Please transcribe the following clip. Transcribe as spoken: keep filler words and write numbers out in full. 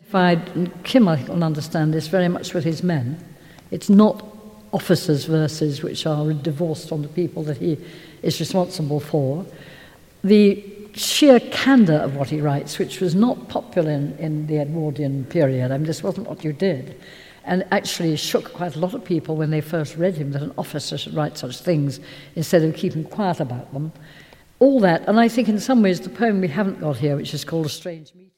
Kim, I think, will understand this very much with his men. It's not officers' verses which are divorced from the people that he is responsible for. The sheer candour of what he writes, which was not popular in, in the Edwardian period, I mean, this wasn't what you did, and actually shook quite a lot of people when they first read him, that an officer should write such things instead of keeping quiet about them. All that, and I think in some ways the poem we haven't got here, which is called A Strange Meeting,